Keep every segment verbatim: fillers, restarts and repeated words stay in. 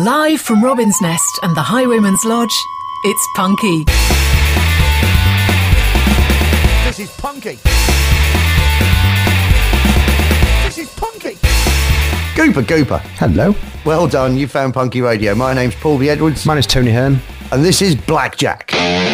Live from Robin's Nest and the Highwayman's Lodge, it's Punky. This is Punky. This is Punky. Gooper Gooper. Hello. Well done, you found Punky Radio. My name's Paul B. Edwards. Mine is Tony Hearn. And this is Blackjack.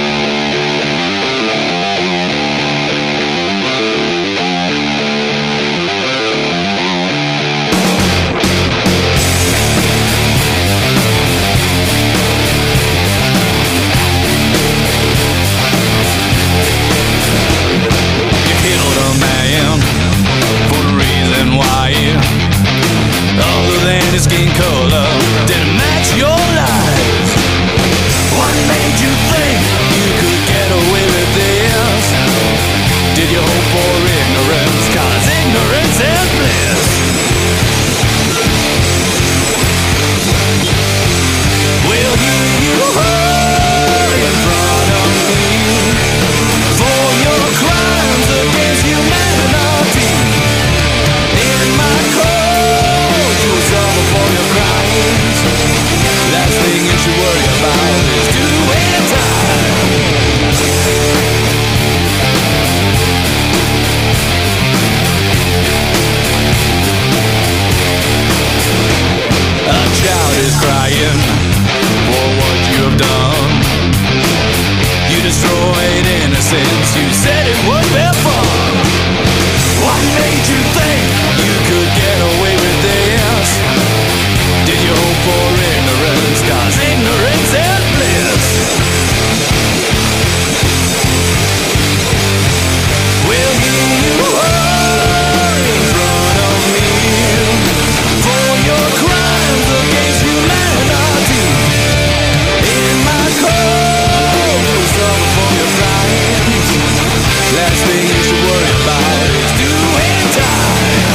Skin color didn't match your life. What made you think you could get away with this? Did you hope for ignorance? Cause ignorance is bliss. Will you, you hold in front of me for your crimes against humanity? In my cold, you'll suffer for your crimes. Last thing you should worry about is doing time. A child is crying for what you have done. You destroyed innocence, you said it would be fun. What made you think you could get away with this? Did you hope for ignorance? Cause ignorance is bliss. Will you hold in front of me for your crimes against humanity? In my cold, you'll suffer for your crimes. Last thing you should worry about is doing time.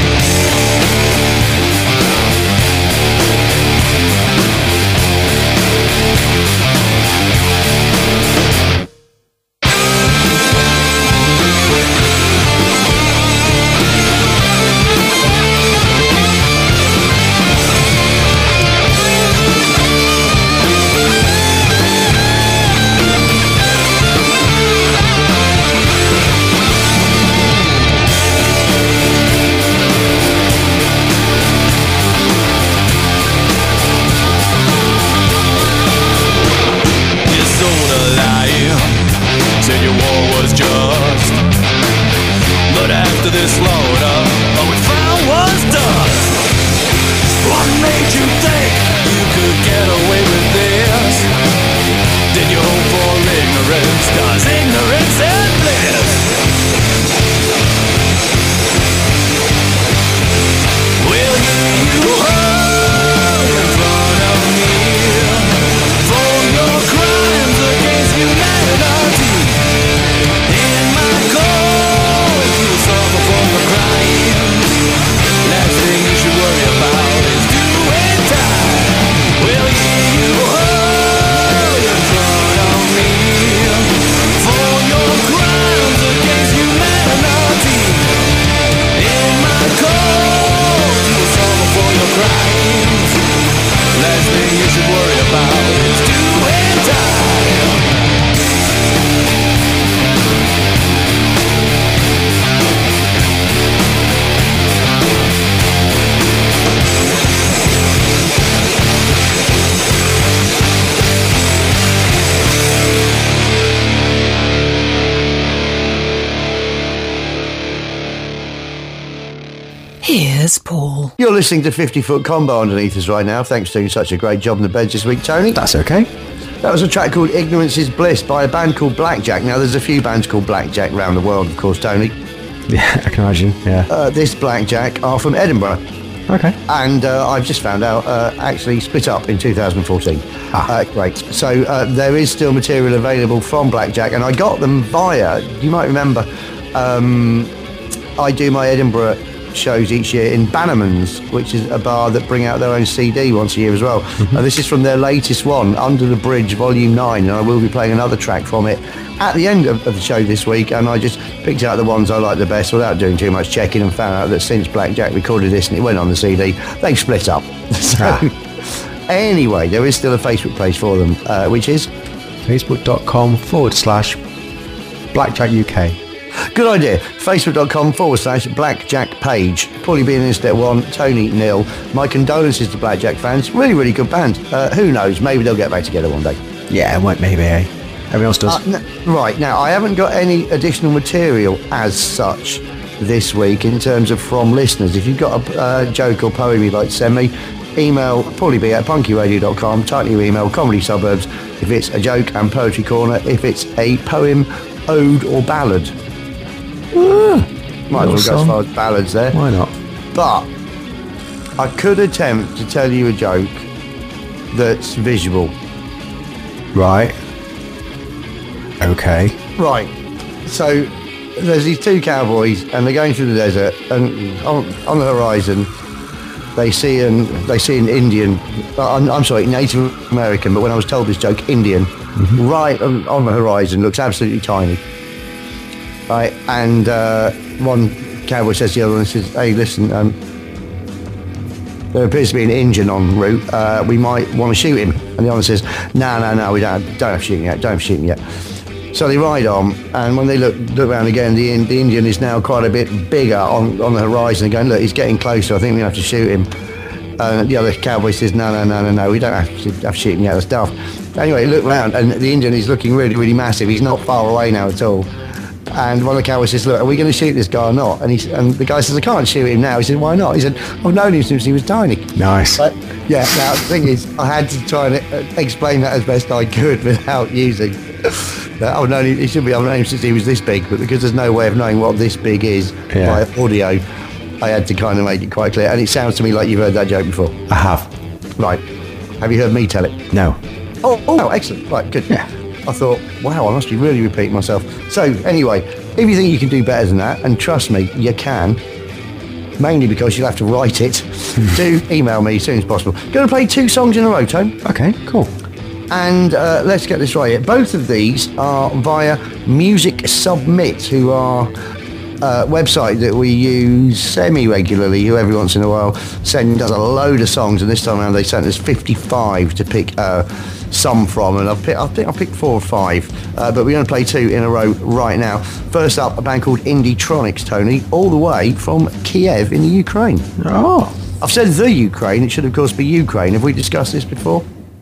Said your war was just, but after this slaughter, all we found was dust. What made you think you could get away with this? Did you hope for ignorance? Cause ignorance is bliss. Will you hold in front of me for your crimes against humanity? In my cold, you'll suffer for your crimes. Last thing you should worry about is doing time. Will you hold in front of me for your crimes against humanity? In my cold, you'll suffer for your crimes. Last thing you should worry about is doing time. Here's Paul. You're listening to fifty foot Combo underneath us right now. Thanks for doing such a great job in the beds this week, Tony. That's okay. That was a track called Ignorance is Bliss by a band called Blackjack. Now, there's a few bands called Blackjack around the world, of course, Tony. Yeah, I can imagine, yeah. Uh, this Blackjack are from Edinburgh. Okay. And uh, I've just found out, uh, actually split up in two thousand fourteen. Ah. Uh, great. So uh, there is still material available from Blackjack, and I got them via, you might remember, um, I do my Edinburgh shows each year in Bannerman's, which is a bar that bring out their own C D once a year as well. Mm-hmm. Uh, this is from their latest one, Under the Bridge Volume nine, and I will be playing another track from it at the end of, of the show this week, and I just picked out the ones I like the best without doing too much checking, and found out that since Blackjack recorded this and it went on the C D, they split up. So, Anyway, there is still a Facebook page for them, uh, which is Facebook.com forward slash Blackjack U K. good idea. Facebook.com forward slash Blackjack page. Paulie B and Internet One, Tony Nil. My condolences to Blackjack fans. Really, really good band. Uh, who knows? Maybe they'll get back together one day. Yeah, well, maybe, eh? Everyone else does. Uh, n- right, now, I haven't got any additional material as such this week in terms of from listeners. If you've got a uh, joke or poem you'd like to send me, email paulieb at punkyradio dot com, title your email, Comedy Suburbs, if it's a joke, and Poetry Corner, if it's a poem, ode or ballad. Ah, Might as well go as song. far as ballads there. Why not? But I could attempt to tell you a joke that's visual. Right. Okay. Right. So there's these two cowboys, and they're going through the desert, and on, on the horizon, they see an they see an Indian. uh, I'm, I'm sorry, Native American. But when I was told this joke, Indian, mm-hmm. right on, on the horizon, looks absolutely tiny. Right, and uh, one cowboy says to the other one, says, "Hey, listen, um, there appears to be an Indian en route. Uh, we might want to shoot him." And the other one says, "No, no, no, we don't. Don't have to shoot him yet. Don't have to shoot him yet." So they ride on, and when they look look around again, the, the Indian is now quite a bit bigger on, on the horizon. Going, "Look, he's getting closer. I think we have to shoot him." And the other cowboy says, "No, no, no, no, no. We don't have to, have to shoot him yet. That's daft." Anyway, look around, and the Indian is looking really, really massive. He's not far away now at all. And one of the cowboys says, "Look, are we going to shoot this guy or not?" And he and the guy says, "I can't shoot him now." He said, "Why not?" He said, "I've known him since he was tiny." Nice. But, yeah. Now the thing is, I had to try and uh, explain that as best I could without using. that I've known him. He should be. I've known him since he was this big, but because there's no way of knowing what this big is Yeah. by audio, I had to kind of make it quite clear. And it sounds to me like you've heard that joke before. I have. Right? Have you heard me tell it? No. Oh, oh, excellent. Right, good. Yeah. I thought, wow, I must be really repeating myself. So, anyway, if you think you can do better than that, and trust me, you can, mainly because you'll have to write it, do email me as soon as possible. Going to play two songs in a row, Tone. Okay, cool. And uh, let's get this right here. Both of these are via Music Submit, who are a website that we use semi-regularly, who every once in a while send us a load of songs, and this time around they sent us fifty-five to pick uh, some from, and I've picked, I think I picked four or five, uh, but we're going to play two in a row right now. First up, a band called Indietronics, Tony, all the way from Kiev in the Ukraine. Oh. I've said the Ukraine, it should of course be Ukraine. Have we discussed this before?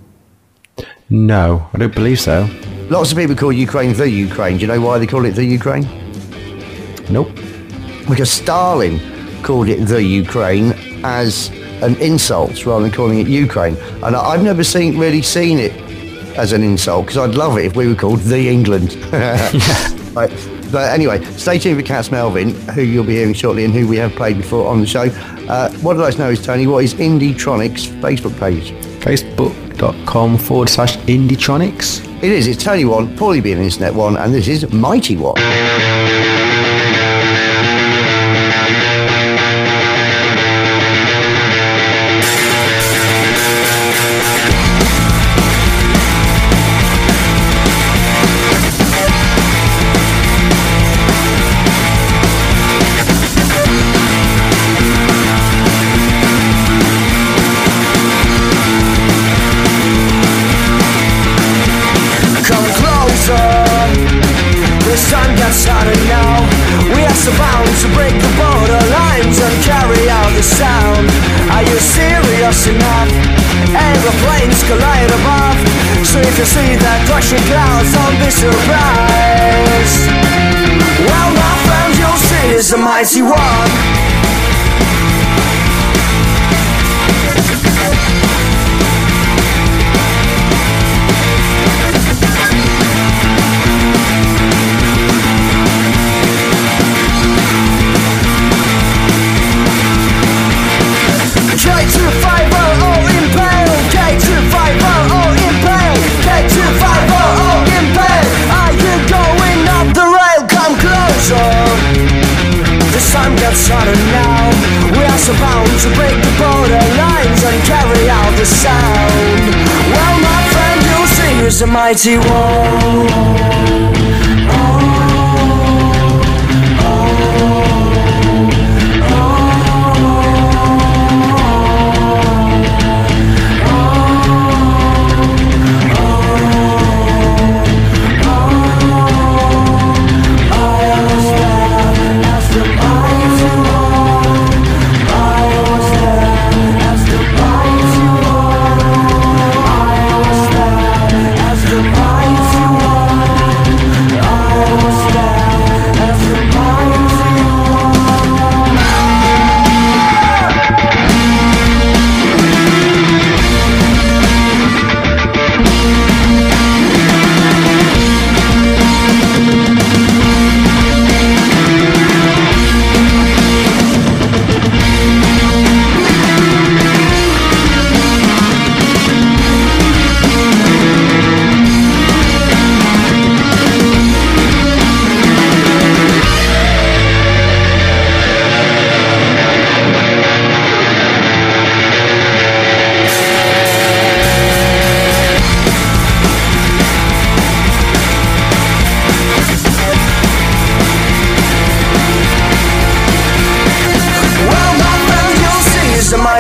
No, I don't believe so. Lots of people call Ukraine the Ukraine. Do you know why they call it the Ukraine? Nope. Because Stalin called it the Ukraine as an insult rather than calling it Ukraine. And I- I've never seen really seen it as an insult, because I'd love it if we were called the England. Right. But anyway, stay tuned for Cats Melvin, who you'll be hearing shortly and who we have played before on the show. Uh, what I'd like to know is, Tony, what is Indietronics' Facebook page? Facebook.com forward slash Indietronics. It is. It's Tony One, Paulie B and Internet One, and this is Mighty One. Come closer, the sun gets hotter now. We are so bound to break the borderlines and carry out the sound. Are you serious enough? Aeroplanes collide above, so if you see that rushing clouds, don't be surprised. Well, my friend, you'll see is the mighty one. K two five oh oh impale, K two five oh oh impale, K two five oh oh impale. Are you going up the rail? Come closer. The sun gets hotter now. We are so bound to break the border lines and carry out the sound. Well, my friend, you'll see who's the mighty one. Oh,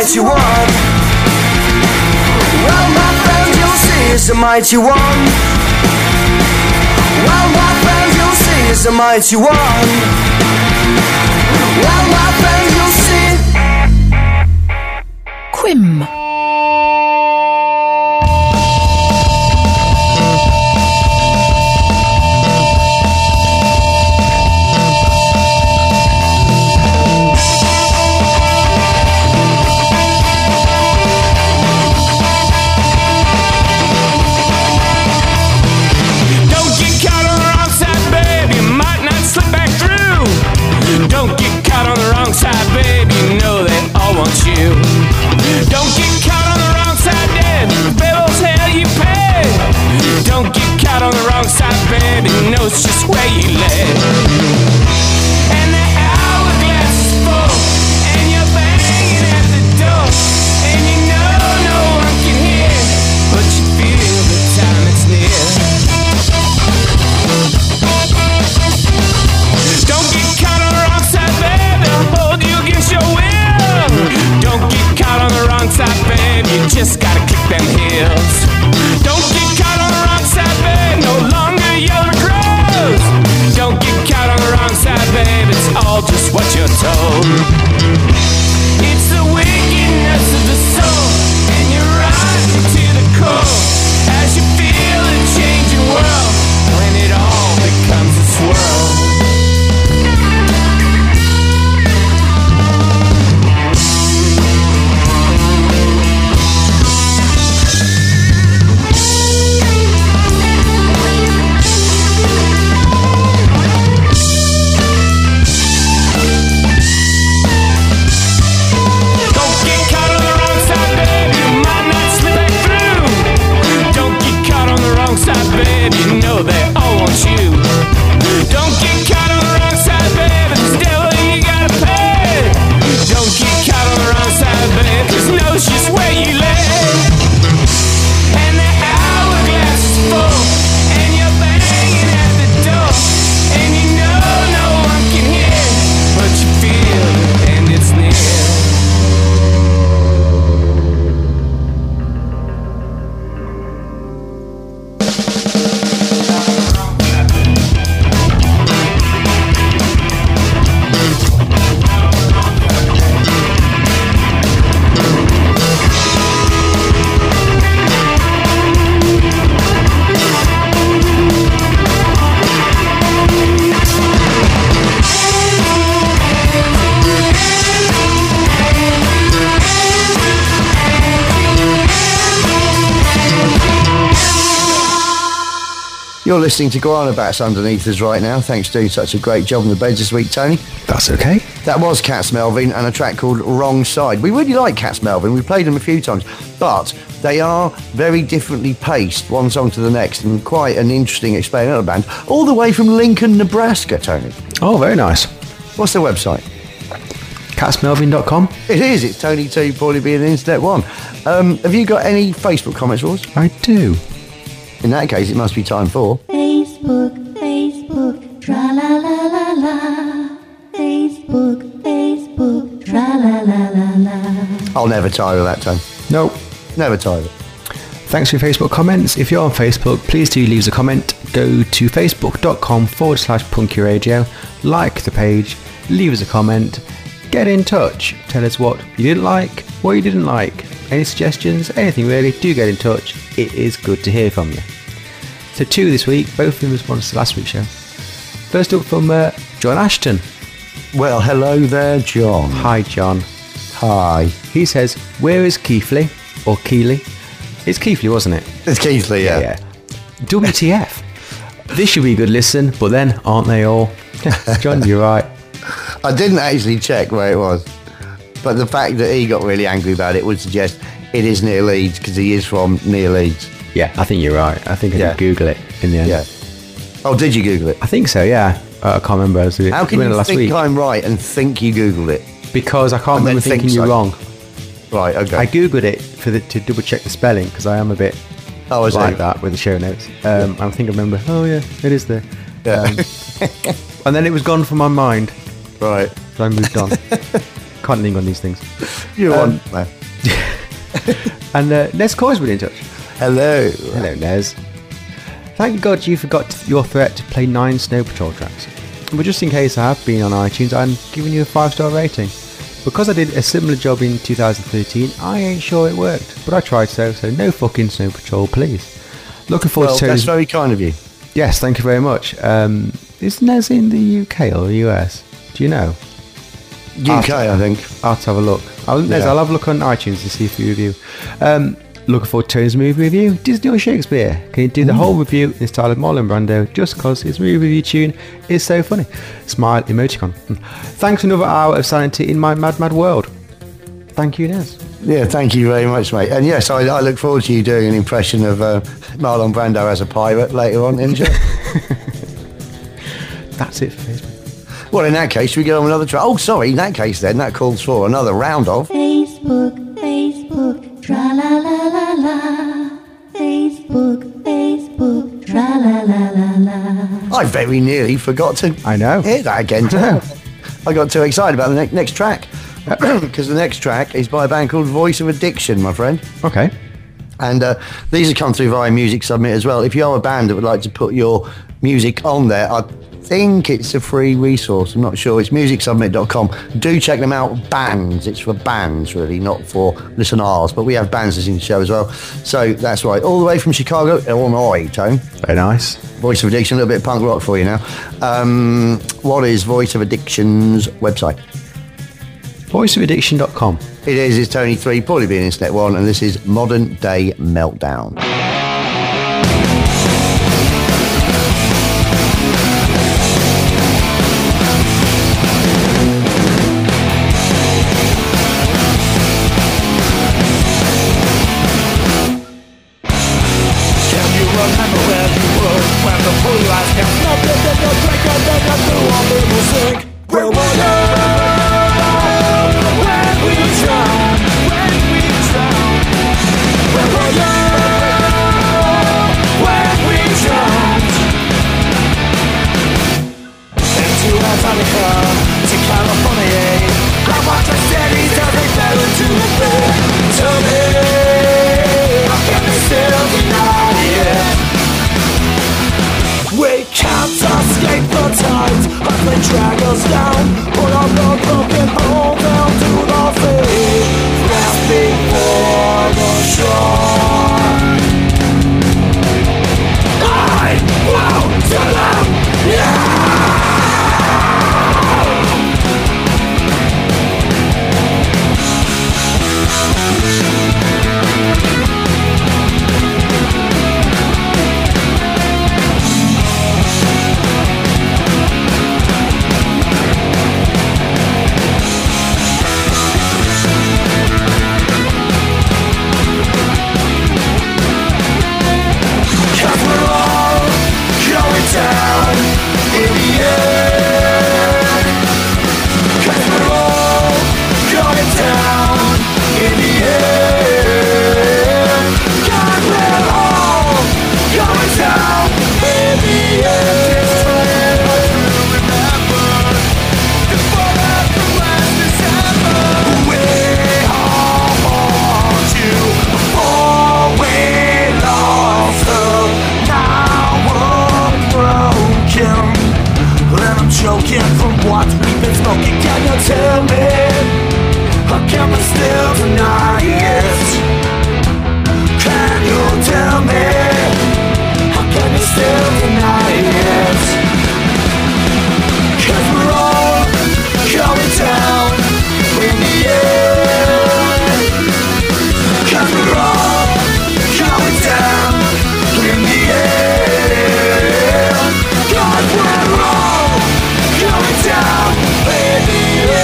mighty one. Well, my friends, you'll see it's a mighty one. Well, my friends, you'll see it's a mighty one. Well, my friends, you'll see. Quim. Don't get caught on the wrong side, babe. You know they all want you. Don't get caught on the wrong side, babe. Bills hell you pay. Don't get caught on the wrong side, babe. You know it's just where you live. And the hourglass is full, and you're banging at the door, and you know no one can hear, but you feel the time is near. Don't get caught on the wrong side, babe. They'll hold you against your will. Don't get caught on the wrong side, babe. You just gotta kick them heels. Don't get caught on the wrong side, babe. No longer yellow crows. Don't get caught on the wrong side, babe. It's all just what you're told. It's the wickedness of the soul, and you're rising to the core as you feel a changing world when it all becomes a swirl. Babe, you know they all want you. Don't get caught on the wrong side, babe. It's devil you gotta pay. Don't get caught on the wrong side, babe, 'cause knows just where you live. And the hourglass is full, and you're banging at the door, and you know no one can hear, but you feel it and it's near. You're listening to Guana Bats underneath us right now. Thanks for doing such a great job on the beds this week, Tony. That's okay. That was Cats Melvin and a track called Wrong Side. We really like Cats Melvin. We've played them a few times, but they are very differently paced, one song to the next, and quite an interesting experimental band, all the way from Lincoln, Nebraska, Tony. Oh, very nice. What's their website? cats melvin dot com. It is. It's Tony two, Paulie B and Internet one. Um, have you got any Facebook comments for us? I do. In that case, it must be time for... Facebook, Facebook, tra-la-la-la-la. Facebook, Facebook, tra-la-la-la-la. I'll never tire of that, Tony. Nope. Never tire of it. Thanks for your Facebook comments. If you're on Facebook, please do leave us a comment. Go to facebook.com forward slash punky radio. Like the page. Leave us a comment. Get in touch. Tell us what you didn't like, what you didn't like. Any suggestions, anything really, do get in touch. It is good to hear from you. So two this week, both in response to last week's show. First up from uh, John Ashton. Well, hello there, John. Hi, John. Hi. He says, where is Keithley? Or Keeley? It's Keithley, wasn't it? It's Keithley, yeah. Yeah. W T F. This should be a good listen, but then, aren't they all? John, you're right. I didn't actually check where it was, but the fact that he got really angry about it would suggest it is near Leeds, because he is from near Leeds. Yeah, I think you're right. I think I Yeah. did Google it in the end. Yeah. Oh, did you Google it? I think so, yeah. Uh, I can't remember. I was How can doing it you last think week. I'm right and think you Googled it? Because I can't And remember then think thinking you're so. wrong. Right, okay. I Googled it for the, to double check the spelling, because I am a bit oh, I see. like that with the show notes. Um, I think I remember, oh yeah, it is there. Yeah. Um, and then it was gone from my mind. Right. So I moved on. can't think on these things. You're Um, on, man. And uh, Nez Coy's been in touch. Hello. Hello, Nez. Thank God you forgot your threat to play nine Snow Patrol tracks. But just in case I have been on iTunes, I'm giving you a five star rating. Because I did a similar job in two thousand thirteen, I ain't sure it worked. But I tried so, so no fucking Snow Patrol, please. Looking forward Well, to that's Tony's... very kind of you. Yes, thank you very much. Um, is Nez in the U K or the U S? Do you know? U K, I think. I'll have to have a look. I'll, Nez, Yeah. I'll have a look on iTunes to see if you review. Um, looking forward to Tony's movie review. Disney or Shakespeare? Can you do the whole review in style of Marlon Brando just because his movie review tune is so funny? Smile emoticon. Thanks for another hour of sanity in my mad, mad world. Thank you, Nez. Yeah, thank you very much, mate. And yes, I, I look forward to you doing an impression of uh, Marlon Brando as a pirate later on, Inja. That's it for Facebook. Well, in that case, should we go on another track? Oh, sorry, in that case then, that calls for another round of... Facebook, Facebook, tra la la la la. Facebook, Facebook, tra la la la la. I very nearly forgot to I know. hear that again. Too. I got too excited about the ne- next track. Because the next track is by a band called Voice of Addiction, my friend. Okay. And uh, these have come through via Music Submit as well. If you are a band that would like to put your music on there, I think it's a free resource. I'm not sure. It's music submit dot com. Do check them out. Bands. It's for bands, really, not for listeners. But we have bands listening to the show as well. So that's right. All the way from Chicago, Illinois, Tone. Very nice. Voice of Addiction, a little bit of punk rock for you now. Um, what is Voice of Addiction's website? voice of addiction dot com. It is. It's Tony three, probably being Internet one, and this is Modern Day Meltdown. Can you remember where you were when the blue lights came? Nothing but no drink and then I threw all the music. Where were you when we drowned? When we drowned? Where were you when we drowned? Into Antarctica, to California, I watched the cities as they fell into the pit. Tell me, how can they still deny it? We can't escape the tides as they drag us down. Put our blood broken hole down to the sea, grasping for the shore. I will to them, yeah! Cause we're all going down in the end. Cause we're all going down in the end. God, we're all going down in the end. We all want you before we lost her. Now we're broken, and I'm choking from what we've been smoking. Can you tell me, how can we still deny it? Can you tell me, how can you still deny it? Cause we're all going down in the end. Cause we're all going down in the end. God, we're all going down in the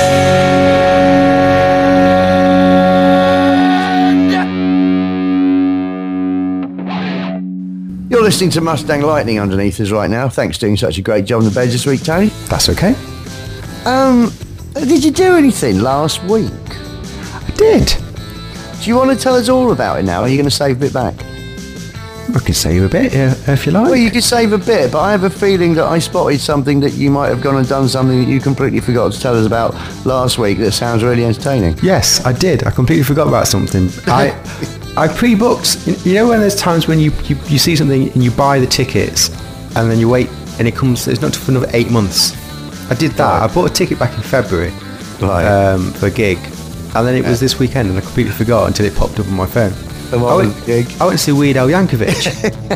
end. You're listening to Mustang Lightning underneath us right now. Thanks for doing such a great job on the bed this week, Tony. That's okay. Um, did you do anything last week? I did. Do you want to tell us all about it now? Or are you going to save a bit back? I can save a bit uh, if you like. Well, you could save a bit, but I have a feeling that I spotted something that you might have gone and done something that you completely forgot to tell us about last week that sounds really entertaining. Yes, I did. I completely forgot about something. I I pre-booked. You know when there's times when you, you, you see something and you buy the tickets and then you wait and it comes, it's not for another eight months. I did that. Right. I bought a ticket back in February Right. um, for a gig. And then it was this weekend and I completely forgot until it popped up on my phone. And what I was went, the gig? I went to see Weird Al Yankovic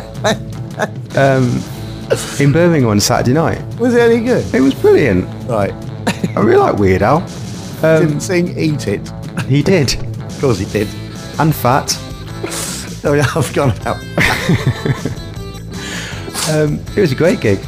um, in Birmingham on Saturday night. Was it any good? It was brilliant. Right. I really like Weird Al. Um, Didn't sing Eat It. he did. Of course he did. And Fat. Oh yeah, I've gone out. Um, it was a great gig.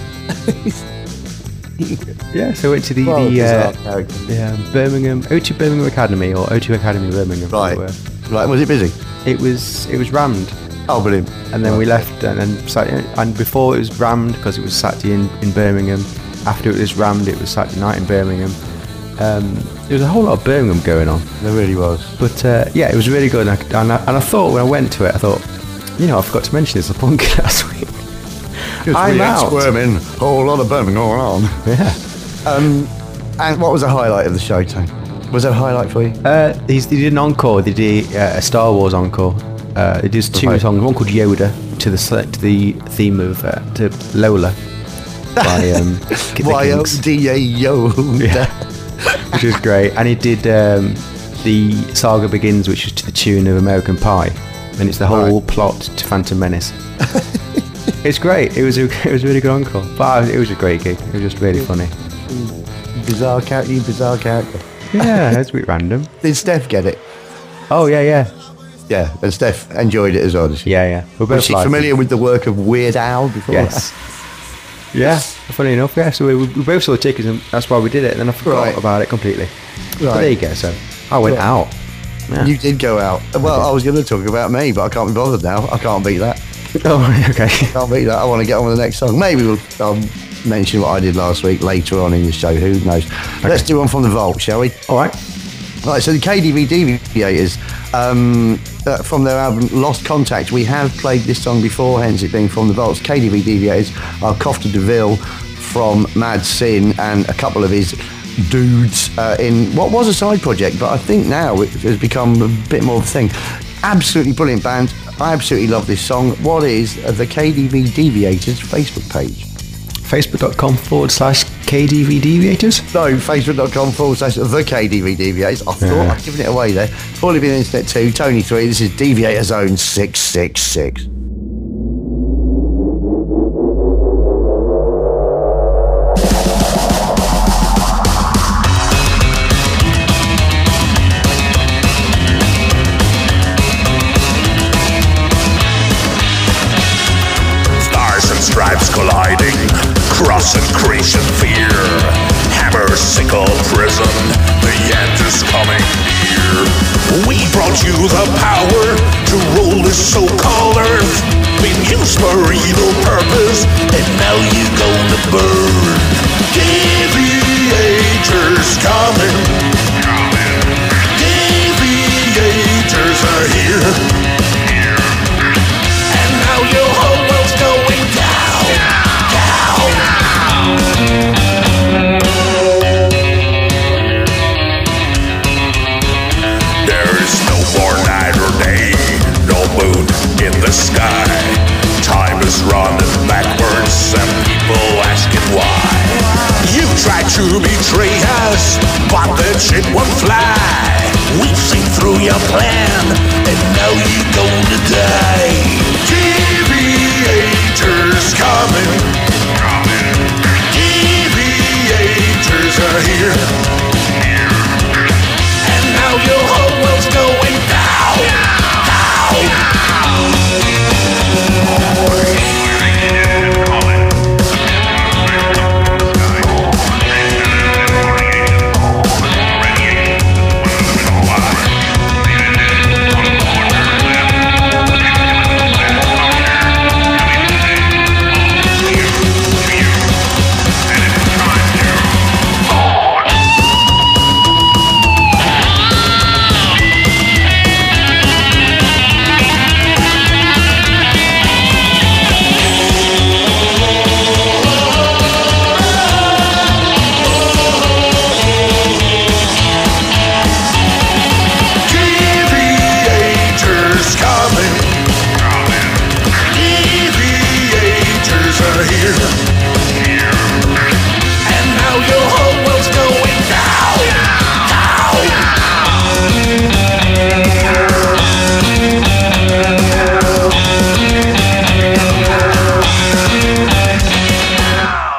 Yeah, so I went to the, Well, the uh, bizarre character. yeah, Birmingham O two Birmingham Academy or O two Academy Birmingham. Right. where Right, was it busy? It was it was rammed, Oh, brilliant. and then we left, and then Saturday, and before it was rammed because it was Saturday in, in Birmingham. After it was rammed, it was Saturday night in Birmingham. Um, there was a whole lot of Birmingham going on, There really was. but uh, yeah, it was really good. And I, and, I, and I thought when I went to it, I thought, you know, I forgot to mention this a punk last week. I'm we out. Squirming, a whole lot of Birmingham going on. Yeah. Um, and what was the highlight of the show, Tone? Was there a highlight for you? Uh, he's, they did an encore. They did uh, a Star Wars encore. Uh, they did two Right. songs. One called Yoda to the to the theme of uh, to Lola by um, the Y O Kinks, D A Yoda. Yeah. which was great. And he did um, the Saga Begins, which is to the tune of American Pie, and it's the whole Right. plot to Phantom Menace. It's great. It was a it was a really good encore. But it was a great gig. It was just really funny. Bizarre character, you bizarre character. Yeah, it's a bit random. Did Steph get it? Oh yeah, yeah, Yeah, and Steph enjoyed it as well, did she? yeah, yeah. We're both Was she liked it. familiar with the work of Weird Al before? Yes. Yeah, funny enough, yeah. So we, we both saw the tickets, and that's why we did it. And then I forgot Right. about it completely. But Right. there you go. So I went Right. out. Yeah. You did go out. Well, I was going to talk about me, but I can't be bothered now. I can't beat that. Oh, okay. Can't beat that. I want to get on with the next song. Maybe we'll um, mention what I did last week later on in the show. Who knows? Let's do one from the vault, shall we? All right. Right, so the K D V Deviators, um, uh, from their album Lost Contact, we have played this song before, hence it being from the vaults. K D V Deviators are Cofter DeVille from Mad Sin and a couple of his dudes uh, in what was a side project, but I think now it has become a bit more of a thing. Absolutely brilliant band. I absolutely love this song. What is the K D V Deviators Facebook page? Facebook.com forward slash KDV Deviators. No, facebook.com forward slash the K D V Deviators. I thought Yeah. I'd given it away there. Probably been internet too. Tony three. This is Deviator Zone six six six. Stars and stripes colliding, cross and creation fear. Hammer, sickle, prison, the end is coming near. We brought you the power to rule this so-called earth. Been used for evil purpose, and now you're gonna burn. Deviators coming. Deviators are here. And now your whole world's going down, down. There is no more night or day, no moon in the sky. Time is running backwards and people asking why. You tried to betray us, but that shit won't fly. We've seen through your plan, and now you're gonna die. Deviators coming. Deviators are here. And now your whole world's going down, down.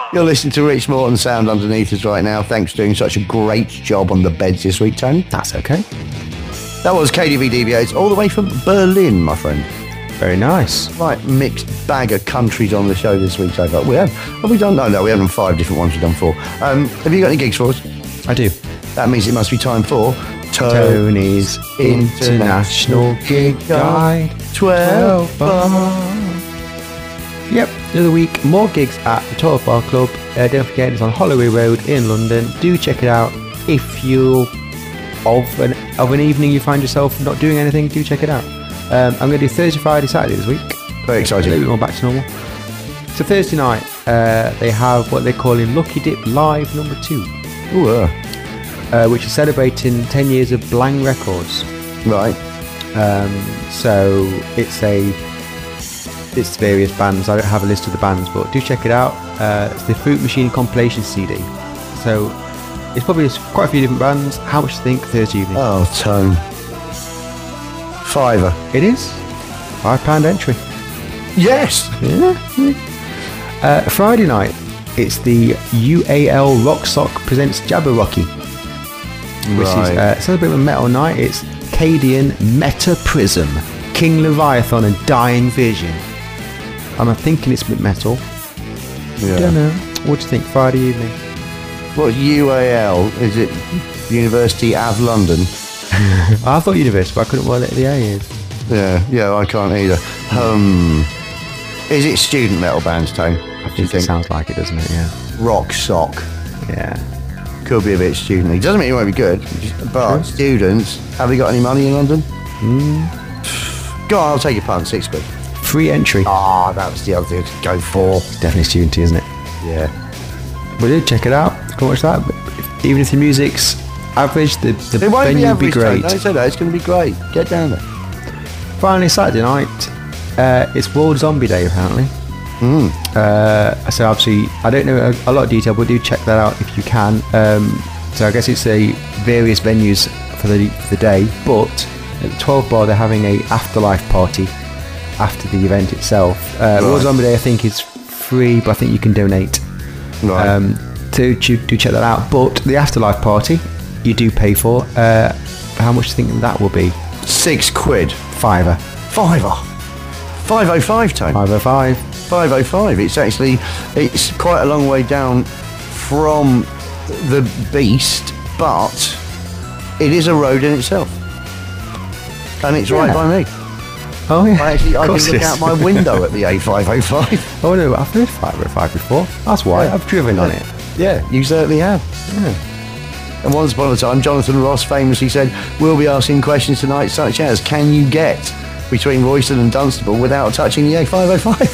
You're listening to Rich Morton Sound underneath us right now. Thanks for doing such a great job on the beds this week, Tony. That's okay. That was K D V D V H all the way from Berlin, my friend. Very nice. Right, mixed bag of countries on the show this week so far. We have, have we done? No, no, we haven't done five different ones. We've done four. Um, have you got any gigs for us? I do. That means it must be time for Tony's International Gig Guide. twelve bar. Yep, another week, more gigs at the twelve Bar Club. Uh, don't forget, it's on Holloway Road in London. Do check it out. If you of an of an evening you find yourself not doing anything, do check it out. Um, I'm going to do Thursday, Friday, Saturday this week. Very exciting. A little bit more back to normal. So Thursday night, uh, they have what they're calling Lucky Dip Live number two, Ooh, uh, uh, which is celebrating ten years of Blang Records. right. Um, so it's a it's various bands. I don't have a list of the bands, but do check it out. Uh, it's the Fruit Machine compilation C D. So it's probably quite a few different bands. How much do you think Thursday evening? Oh, Tone. Fiver. It is five pound entry. Yes. Yeah. Uh, Friday night, it's the U A L Rock Sock presents Jabberwocky, which Right. is uh, celebrating metal night. It's Cadian, Meta Prism, King Leviathan, and Dying Vision. I'm thinking it's metal. Yeah. Don't know. What do you think? Friday evening. What's U A L? Is it University of London? I thought University, but I couldn't work out the A is. Yeah, yeah, I can't either. Um, is it student metal bands, Tone? I think it sounds like it, doesn't it? Yeah. Rock Sock. Yeah. Could be a bit studenty. Doesn't mean it won't be good, but True. students, have they got any money in London? Hmm. Go on, I'll take your punt, six quid. Free entry. Ah, that was the other thing to go for. Definitely studenty, isn't it? Yeah. But do check it out. Come watch that. But if, even if the music's average, the, the It won't venue be will average, be great. Tone. Don't say that, it's going to be great. Get down there. Finally, Saturday night, uh, it's World Zombie Day apparently. Mm. Uh, so obviously, I don't know a, a lot of detail, but do check that out if you can. Um, so I guess it's a various venues for the for the day, but at the twelve Bar they're having a afterlife party after the event itself. Uh, Right. World Zombie Day I think is free, but I think you can donate. Right. Um, to, to do check that out. But the afterlife party you do pay for. Uh, how much do you think that will be? Six quid. Fiver. Fiver. five oh five, Tone. Five oh five. five oh five. It's actually, it's quite a long way down from the beast, but it is a road in itself. And it's right Yeah. by me. Oh yeah. I actually, I Of can course look it is. out my window at the A five oh five. Oh no, I've heard five oh five before. That's why Yeah. I've driven on it. Yeah, you certainly have. Yeah. And once upon a time, Jonathan Ross famously said, we'll be asking questions tonight such as, can you get between Royston and Dunstable without touching the A five oh five?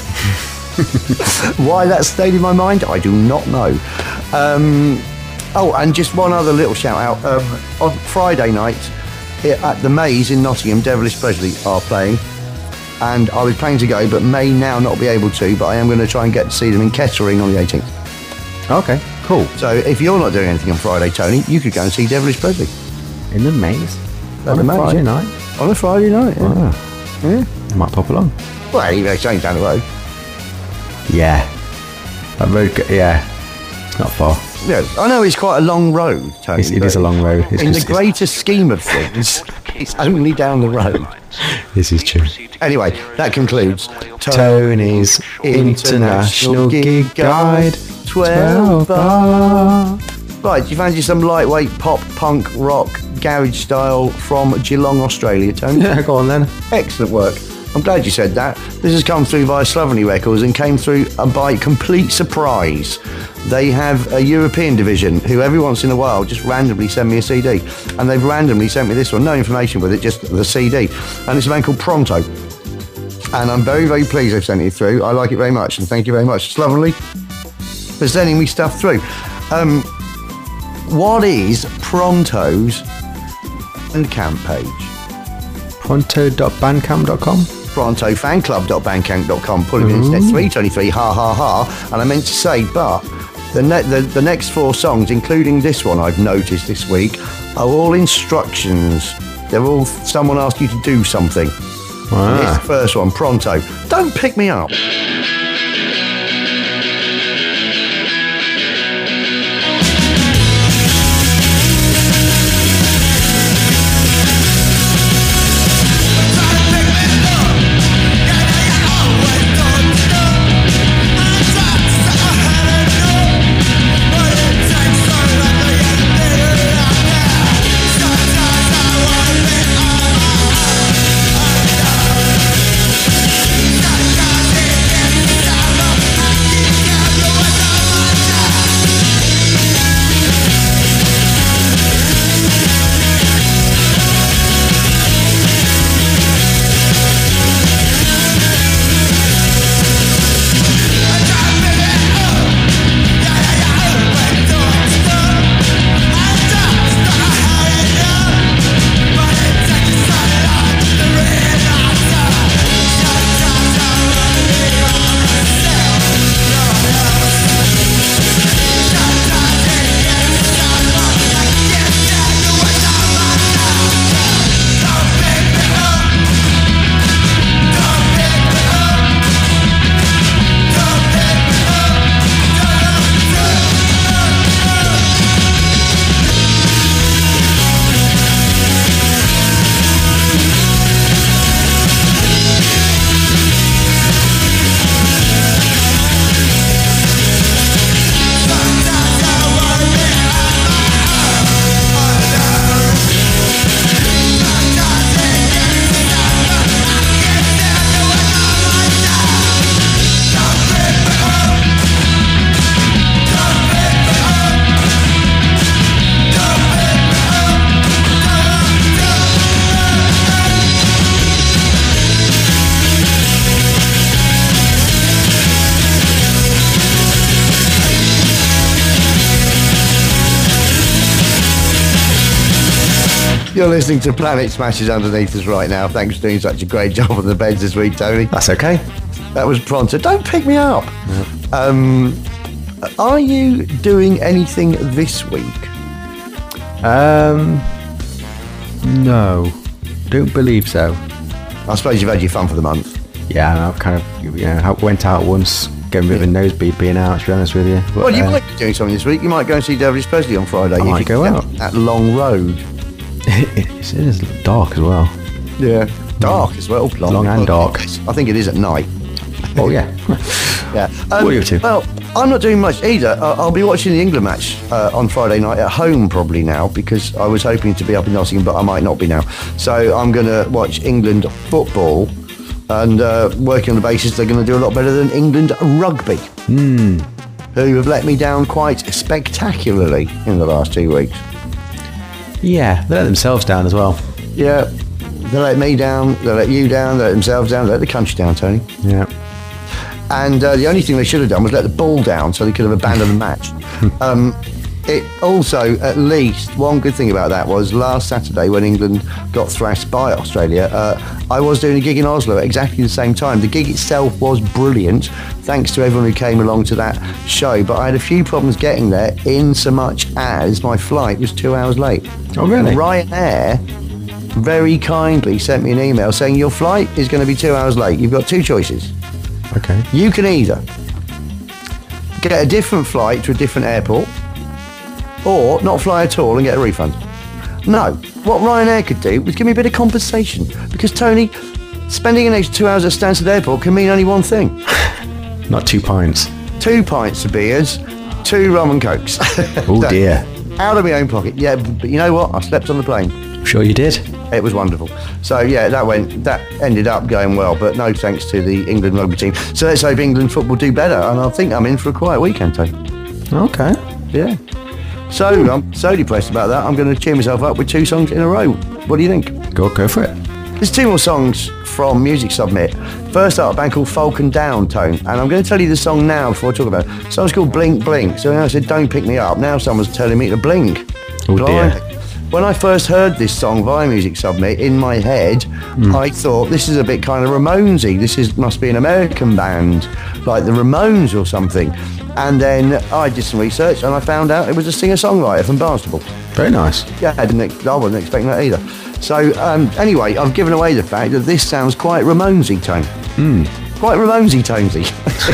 Why that stayed in my mind, I do not know. Um, oh, and just one other little shout out. Um, on Friday night, here at the Maze in Nottingham, Devilish Presley are playing. And I was planning to go, but may now not be able to, but I am going to try and get to see them in Kettering on the eighteenth. Okay, cool. So if you're not doing anything on Friday, Tony, you could go and see Devilish Presley In the maze. At On the a Maze, Friday yeah. night. on a Friday night. Yeah. Wow. Yeah. I might pop along. Well, you know, change down the road. Yeah. That road, go- yeah. It's not far. Yeah, I know it's quite a long road, Tony. It's, it but is a long road. It's In the just- greater scheme of things, it's only down the road. This is true. Anyway, that concludes Tony's International Gig Guide. twelve bar. Right, do you fancy some lightweight pop, punk, rock, garage style from Geelong, Australia, Tony? Yeah, go on then. Excellent work. I'm glad you said that. This has come through via Slovenly Records and came through uh, by complete surprise. They have a European division who every once in a while just randomly send me a C D. And they've randomly sent me this one. No information with it, just the C D. And it's a band called Pronto. And I'm very, very pleased they've sent it through. I like it very much. And thank you very much, Slovenly, for sending me stuff through. Um, what is Pronto's Bandcamp page? pronto dot bandcamp dot com. pronto fan club dot bandcamp dot com. Put it in instead. three twenty-three, ha ha ha. And I meant to say, but the, ne- the the next four songs, including this one I've noticed this week, are all instructions. They're all someone asked you to do something. Wow. This first one, Pronto. Don't pick me up. You're listening to Planet Smashes underneath us right now. Thanks for doing such a great job on the beds this week, Tony. That's okay. That was Pronto. Don't pick me up. No. Um, are you doing anything this week? Um, no, don't believe so. I suppose you've had your fun for the month. Yeah, I've kind of, you know, went out once, getting a bit of a nosebleed being out, to be honest with you. But, well, you uh, might be doing something this week. You might go and see Elvis Presley on Friday. I might if go you out. At Long Road. It is dark as well. Yeah, dark as well. Long, Long and dark. I think it is at night. Oh, yeah. Yeah. Um, What are you up to? Well, I'm not doing much either. Uh, I'll be watching the England match uh, on Friday night at home probably now, because I was hoping to be up in Nottingham, but I might not be now. So I'm going to watch England football and uh, working on the basis they're going to do a lot better than England rugby, Hmm. who have let me down quite spectacularly in the last two weeks. Yeah, they let themselves down as well. Yeah, they let me down, they let you down, they let themselves down, they let the country down, Tony. Yeah. And uh, the only thing they should have done was let the ball down so they could have abandoned the match. Um, it also, at least, one good thing about that was last Saturday when England got thrashed by Australia, uh, I was doing a gig in Oslo at exactly the same time. The gig itself was brilliant, thanks to everyone who came along to that show, but I had a few problems getting there, in so much as my flight was two hours late. Oh, really? And Ryanair very kindly sent me an email saying your flight is going to be two hours late. You've got two choices. Okay. You can either get a different flight to a different airport or not fly at all and get a refund. No, what Ryanair could do was give me a bit of compensation, because, Tony, spending an extra two hours at Stansted Airport can mean only one thing. Not two pints. Two pints of beers, two rum and cokes. Oh, So, dear. out of my own pocket. Yeah, but you know what? I slept on the plane. Sure you did. It was wonderful. So yeah, that went. That ended up going well, but no thanks to the England rugby team. So let's hope England football do better, and I think I'm in for a quiet weekend, Tony. Okay. Yeah. So I'm so depressed about that. I'm going to cheer myself up with two songs in a row. What do you think? Go, go for it. There's two more songs from Music Submit. First up, a band called Falcon Down, Tone, and I'm going to tell you the song now before I talk about it. The song's called Blink Blink. So when I said don't pick me up, now someone's telling me to blink. Oh, dear. Blimey. When I first heard this song via Music Submit, in my head, mm. I thought this is a bit kind of Ramonesy. This is must be an American band, like the Ramones or something. And then I did some research and I found out it was a singer-songwriter from Barnstable. Very nice. Yeah, I didn't. I wasn't expecting that either. So um, anyway, I've given away the fact that this sounds quite Ramonesy, Tone. Mm. Quite Ramonesy, Tonesy.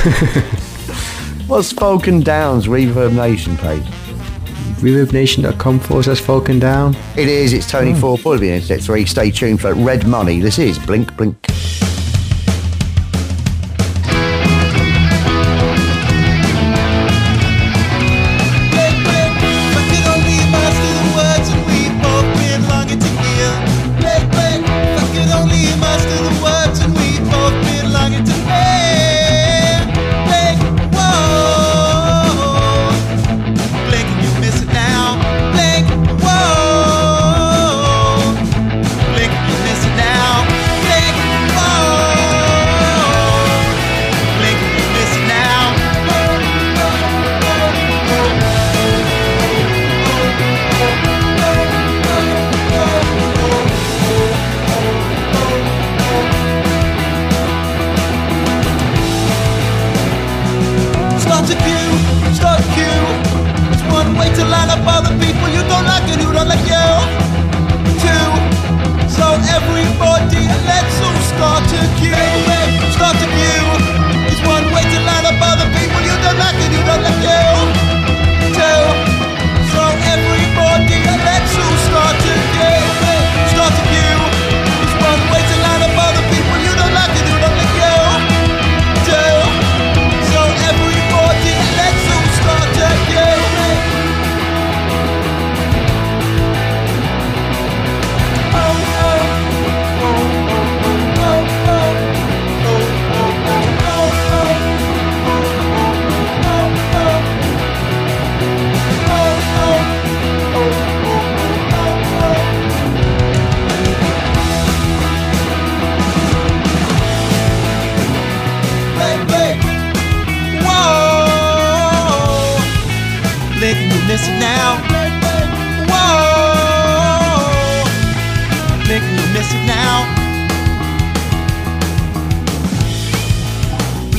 What's Falcon Down's Reverb Nation page? reverbnation.com forward slash Falcon Down. It is, it's Tony oh. four, Bulby Internet three. Stay tuned for Red Money. This is Blink Blink.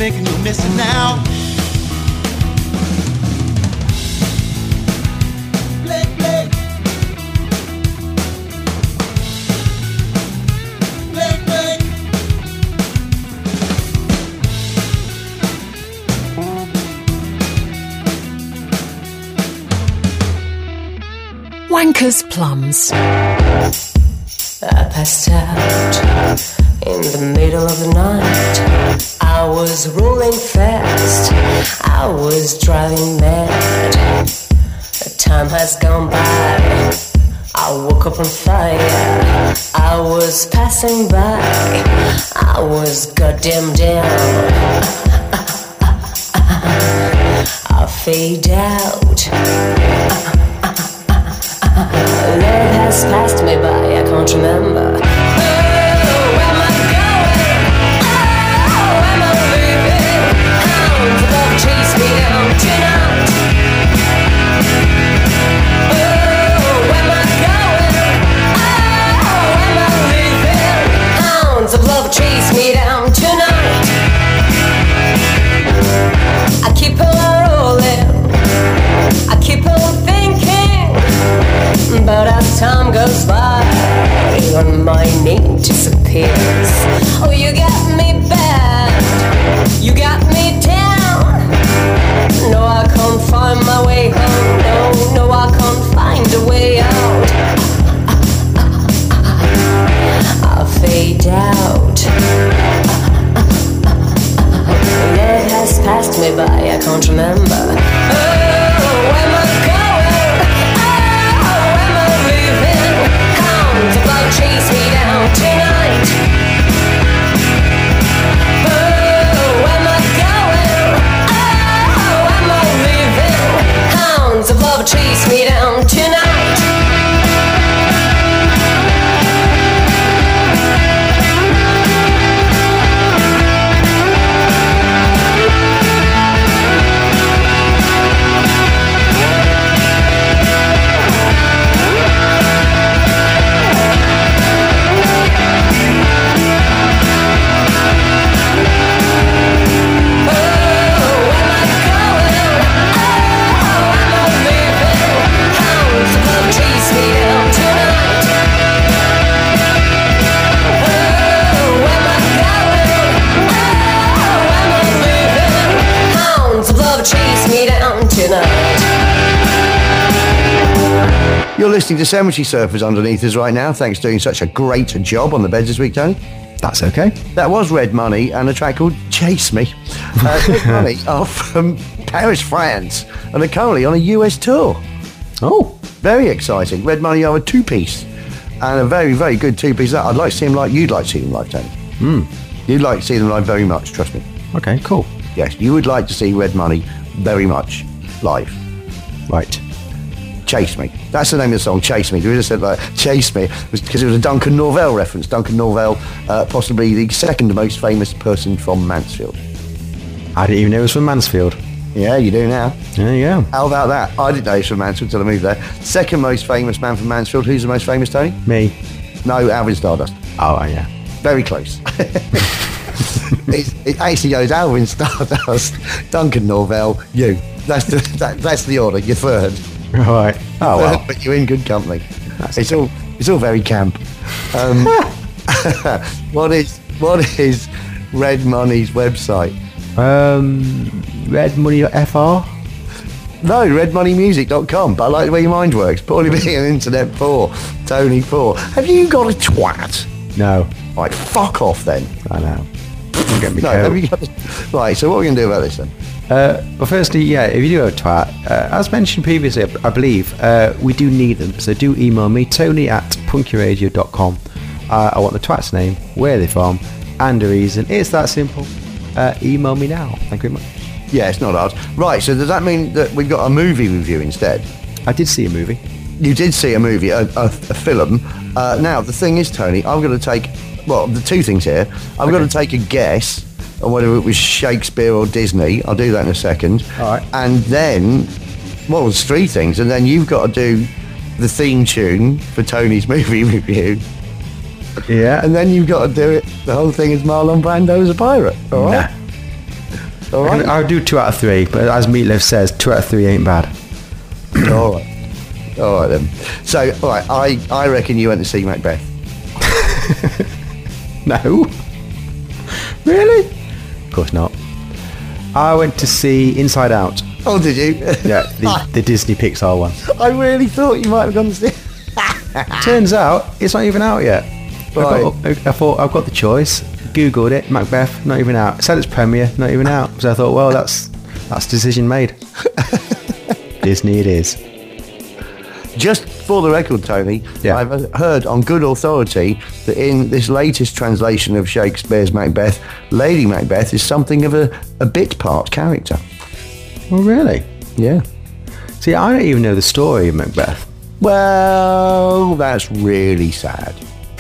thinking you're missing out. Play, play. Play, play. Wanker's Plums. I passed out in the middle of the night. I was rolling fast, I was driving mad. The time has gone by, I woke up on fire. I was passing by, I was goddamn down. I fade out. Love has passed me by, I can't remember. Oh, am I going? Oh, am I leaving? Hounds of love chase me down tonight. Oh, am I going? Oh, am I leaving? Hounds of love chase me down tonight. I keep on rolling, I keep on thinking, but as time goes by, even my name disappears. Oh, you got me bad, you got me down. No, I can't find my way home. No, no, I can't find a way out. I'll fade out. Love has passed me by, I can't remember. Oh, am I going? Oh, am I leaving? Hounds of love chase me down tonight. Oh, am I going? Oh, am I leaving? Hounds of love chase me down tonight. You're listening to Cemetery Surfers underneath us right now. Thanks for doing such a great job on the beds this week, Tony. That's okay. That was Red Money and a track called Chase Me. Uh, Red Money are from Paris, France, and are currently on a U S tour. Oh. Very exciting. Red Money are a two-piece, and a very, very good two-piece. I'd like to see them like you'd like to see them live, Tony. Mm. You'd like to see them live very much, trust me. Okay, cool. Yes, you would like to see Red Money very much live. Right. Chase Me. That's the name of the song, Chase Me. The reason I said like, Chase Me was because it was a Duncan Norvell reference. Duncan Norvell, uh, possibly the second most famous person from Mansfield. I didn't even know it was from Mansfield. Yeah, you do now. There you go. How about that? I didn't know he was from Mansfield until I moved there. Second most famous man from Mansfield. Who's the most famous, Tony? Me. No, Alvin Stardust. Oh, yeah. Very close. it, it actually goes Alvin Stardust, Duncan Norvell, you. That's the that, that's the order. You're third. Right. Oh, Third, well. but you're in good company. That's it's okay. all it's all very camp. Um, what is what is Red Money's website? Um, Red Money F R? No, red money music dot com. But I like the way your mind works. Poorly being an internet poor. Tony Poor. Have you got a twat? No. Right, fuck off then. I know. Don't get me No, coat. have you got a, right, so what are we going to do about this then? Uh, well, firstly, yeah, if you do have a twat, uh, as mentioned previously, I believe, uh, we do need them. So do email me, tony at punkyradio dot com. Uh, I want the twat's name, where they're from, and a reason. It's that simple. Uh, email me now. Thank you very much. Yeah, it's not hard. Right, so does that mean that we've got a movie review instead? I did see a movie. You did see a movie, a, a, a film. Uh, now, the thing is, Tony, I'm going to take, well, the two things here. I'm going to take a guess on whether it was Shakespeare or Disney. I'll do that in a second. All right. And then, well, there's three things. And then you've got to do the theme tune for Tony's movie review. Yeah. And then you've got to do it, the whole thing is Marlon Brando as a pirate. All right? Nah. All right. I'll do two out of three, but as Meatloaf says, two out of three ain't bad. All right. All right then. So, all right, I, I reckon you went to see Macbeth. No. Really? Of course not. I went to see Inside Out. Oh, did you? Yeah, the, the Disney Pixar one. I really thought you might have gone to see. Turns out it's not even out yet. Right. I, got, I thought I've got the choice. Googled it. Macbeth, not even out. It said it's premiere, not even out. So I thought, well, that's that's decision made. Disney it is. Just for the record, Tony, Yeah. I've heard on good authority that in this latest translation of Shakespeare's Macbeth, Lady Macbeth is something of a, a bit part character. Oh, really? Yeah. See, I don't even know the story of Macbeth. Well, that's really sad.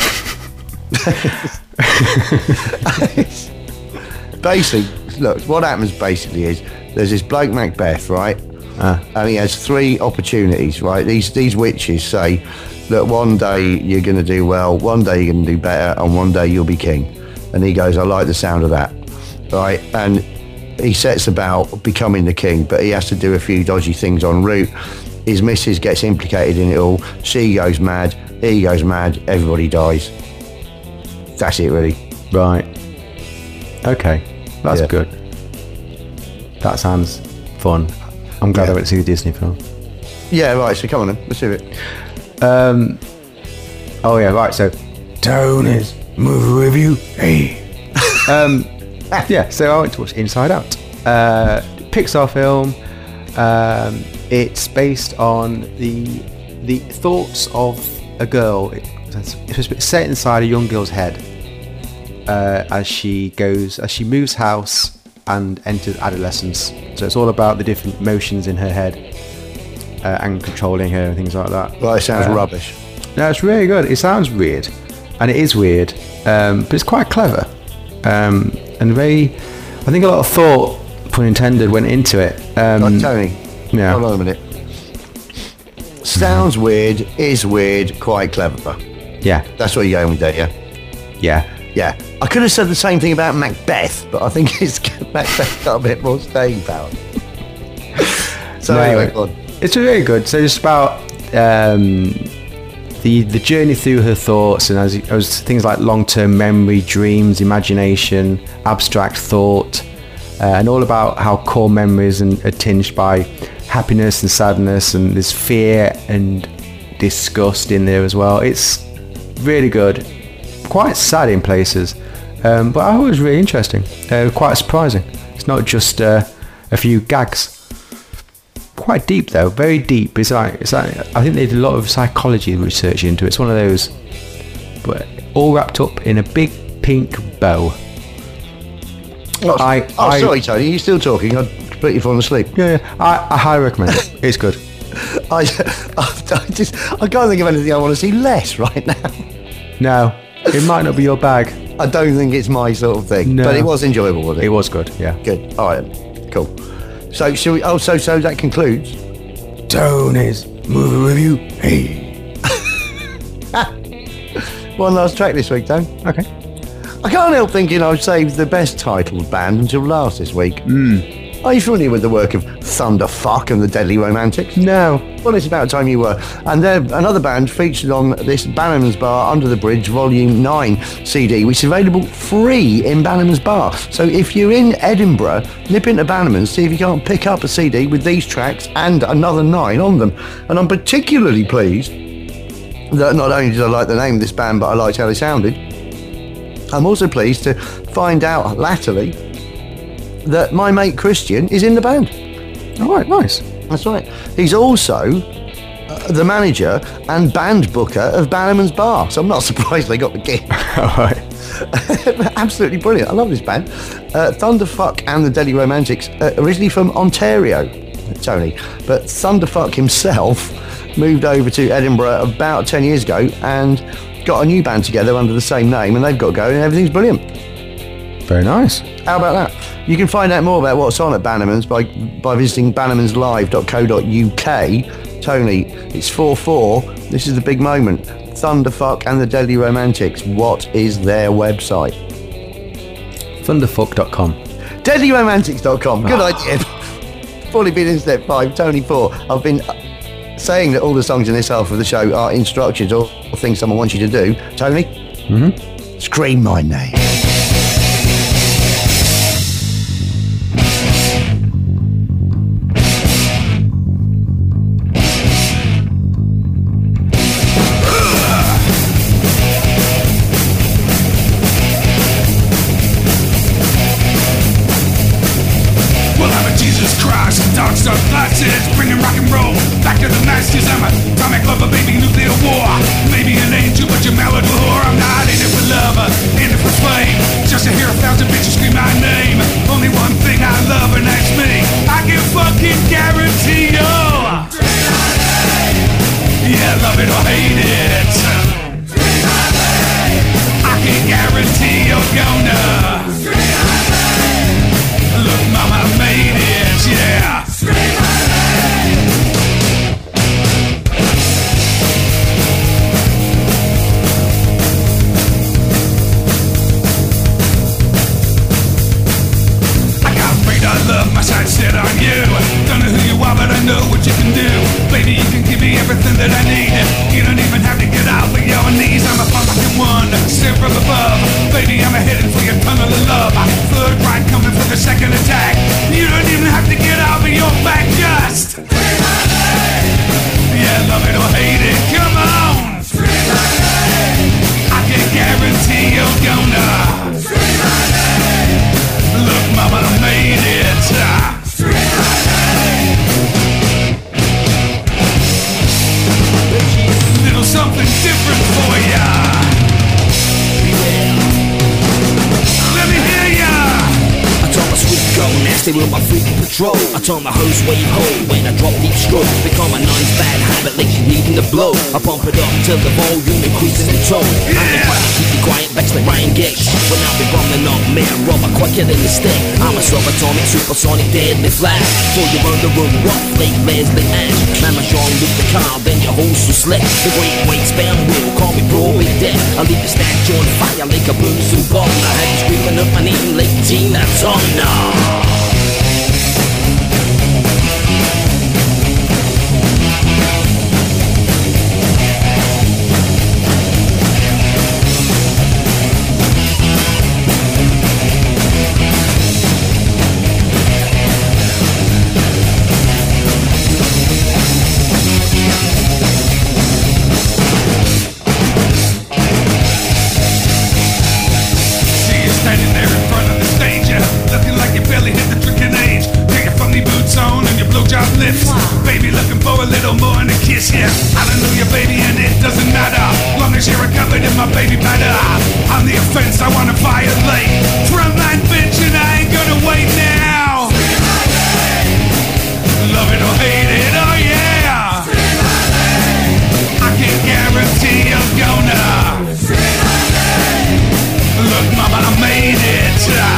Basically, look, what happens basically is there's this bloke Macbeth, right? Ah. And he has three opportunities, right? These these witches say that one day you're going to do well, one day you're going to do better, and one day you'll be king. And he goes, I like the sound of that, right? And he sets about becoming the king, but he has to do a few dodgy things en route. His missus gets implicated in it all. She goes mad, he goes mad, everybody dies. That's it, really. Right. Okay. That's Yeah. good. That sounds fun. I'm glad Yeah. I went to see the Disney film. Yeah, right, so come on then, let's do it. Um. Oh yeah, right. So, Tony's movie review. Hey. um. Yeah. So I went to watch Inside Out. Uh, Pixar film. Um. It's based on the the thoughts of a girl. It's, it's set inside a young girl's head uh, as she goes as she moves house and enters adolescence. So it's all about the different emotions in her head uh, and controlling her and things like that. Well, it sounds Uh, rubbish. No, it's really good. It sounds weird, and it is weird, um, but it's quite clever, um, and very. I think a lot of thought, pun intended, went into it. Um, Like, Tony, yeah. hold on a minute. Sounds weird, is weird, quite clever. yeah, That's what you're going with there, yeah? yeah. Yeah. I could have said the same thing about Macbeth, but I think it's Macbeth got a bit more staying power. So No, anyway, go on. It's really good. So it's about um, the the journey through her thoughts, and as, as things like long-term memory, dreams, imagination, abstract thought, uh, and all about how core memories and, are tinged by happiness and sadness, and there's fear and disgust in there as well. It's really good. Quite sad in places, um, but I thought it was really interesting. Uh, quite surprising. It's not just uh, a few gags. Quite deep though, very deep. It's like it's like I think they did a lot of psychology research into it. It's one of those, but all wrapped up in a big pink bow. Oh, I- oh I- sorry, Tony, you're still talking. I'd completely fallen asleep. Yeah, yeah. I, I highly recommend it. It's good. I, I, just, I can't think of anything I want to see less right now. No, it might not be your bag. I don't think it's my sort of thing, No. but it was enjoyable, wasn't it? It was good. Yeah. Good. All right, cool. So, shall we? Oh, so so that concludes. Tony's movie review. Hey. One last track this week, Tone. Okay. I can't help thinking I've saved the best titled band until last this week. Hmm. Are you familiar with the work of Thunderfuck and the Deadly Romantics? No. Well, it's about time you were. And they're another band featured on this Bannerman's Bar Under the Bridge Volume nine C D, which is available free in Bannerman's Bar. So if you're in Edinburgh, nip into Bannerman's, see if you can't pick up a C D with these tracks and another nine on them. And I'm particularly pleased that not only did I like the name of this band, but I liked how they sounded. I'm also pleased to find out latterly that my mate Christian is in the band. All right. Nice. That's right. He's also uh, the manager and band booker of Bannerman's Bar, so I'm not surprised they got the gig. All right. Absolutely brilliant. I love this band. Uh, Thunderfuck and the Deadly Romantics, uh, originally from Ontario, Tony, but Thunderfuck himself moved over to Edinburgh about ten years ago and got a new band together under the same name, and they've got going and everything's brilliant. Very nice. How about that? You can find out more about what's on at Bannerman's by by visiting bannermans live dot co dot U K. Tony, it's four four. This is the big moment. Thunderfuck and the Deadly Romantics. What is their website? Thunderfuck dot com. deadly romantics dot com. Good idea. Fully been in step five, Tony four. I've been saying that all the songs in this half of the show are instructions or things someone wants you to do. Tony? Mm-hmm. Scream my name. Bringing rock and roll back to the masters. I'm a atomic lover, baby, nuclear war. Maybe an angel, but you're mallet whore. I'm not in it for love, in it for fame. Just to hear a thousand bitches scream my name. Only one thing I love, and that's me. I can fucking guarantee you. Yeah, love it or hate it. I can guarantee you're gonna. Look, mama, I made it, yeah. Love my sights set on you. Don't know who you are, but I know what you can do. Baby, you can give me everything that I need. You don't even have to get out of your knees. I'm a fucking one, sent from above. Baby, I'm heading for your tunnel of love. Third right coming for the second attack. You don't even have to get out of your back. Just yeah, love it or hate it. Come on. I can guarantee you're gonna. Look, mama, I made it. Little something different for ya. Let me hear ya. I told my sweet go nasty with my freaking patrol. I told my hose wave home when I drop deep stroke. Become a nice bad habit like she's needing to blow. I pump it up till the volume increases in tone. I'm the quiet, keep it quiet, backs like Ryan Giggs. When I be bumming up, man, rubber quicker than the stick. I'm a subatomic, supersonic, deadly flash. So you run the room rough like Leslie Ash. Man, my Sean with the car, then your hose so slick. The great weight span will call me bro big death. I leave the statue on fire like a boozing bomb. I had you screaming up my name like Tina Turner. Baby, looking for a little more than a kiss, yeah. Hallelujah, baby, and it doesn't matter. Long as you're covered in my baby matter. On the offense, I wanna violate. Frontline bitch, and I ain't gonna wait now. Love it or hate it, oh yeah. I can guarantee you're gonna. Look, mama, I made it.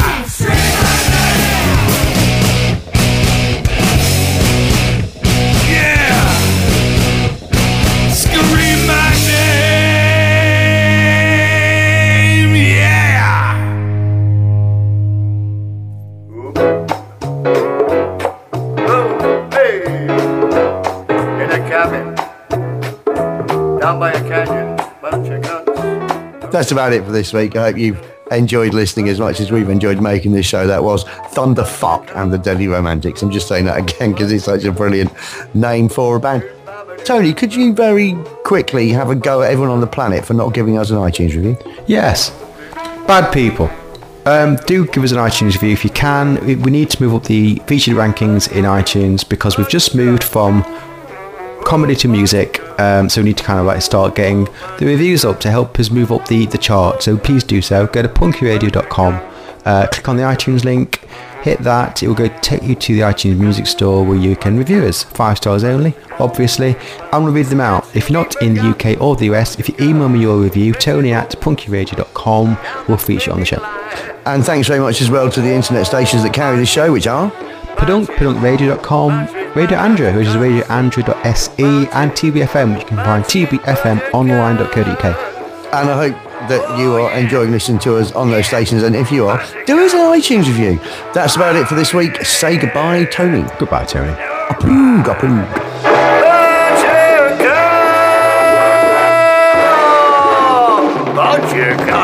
That's about it for this week. I hope you've enjoyed listening as much as we've enjoyed making this show. That was Thunderfuck and the Deadly Romantics. I'm just saying that again because it's such a brilliant name for a band. Tony, could you very quickly have a go at everyone on the planet for not giving us an iTunes review? Yes. Bad people. Um, do give us an iTunes review if you can. We we need to move up the featured rankings in iTunes because we've just moved from comedy to music, um, so we need to kind of like start getting the reviews up to help us move up the, the chart. So please do so. Go to punky radio dot com, uh, click on the iTunes link, hit that. It will go take you to the iTunes music store where you can review us. Five stars only, obviously. I'm going to read them out. If you're not in the U K or the U S, if you email me your review, Tony at punky radio dot com, we'll feature it on the show. And thanks very much as well to the internet stations that carry the show, which are Padunk, padunk radio dot com, Radio Andrew, which is radio andrew dot s e, and T B F M, which you can find T B F M online dot co dot U K. And I hope that you are enjoying listening to us on those stations, and if you are, do us an iTunes review. That's about it for this week. Say goodbye, Tony. Goodbye, Tony. Apoog, apoog. Bunch of